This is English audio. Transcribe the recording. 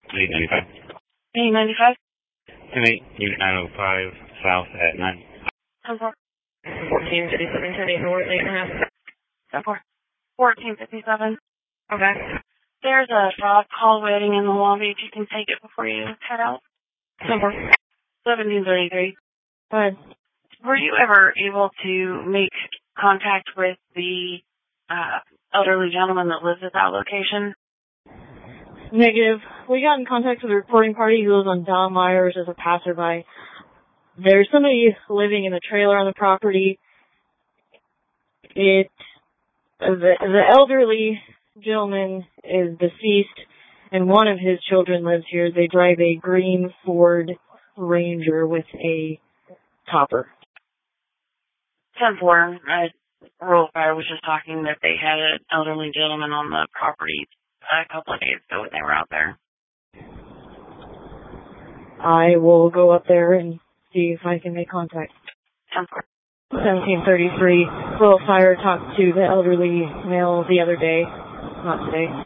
895. 895? 10-8, Unit 905, south at 9. 10-4. 1457, North, 8.5. 10-4. 1457. Okay. There's a dog call waiting in the lobby if you can take it before you head out. 10-4. 1733. Go ahead. Were you ever able to make contact with the elderly gentleman that lives at that location? Negative. We got in contact with a reporting party who lives on Don Myers as a passerby. There's somebody living in a trailer on the property. The elderly gentleman is deceased, and one of his children lives here. They drive a green Ford Ranger with a topper. 10-4. Rural Fire was just talking that they had an elderly gentleman on the property a couple of days ago when they were out there. I will go up there and see if I can make contact. 10-4. 1733. Rural Fire talked to the elderly male the other day. Not today.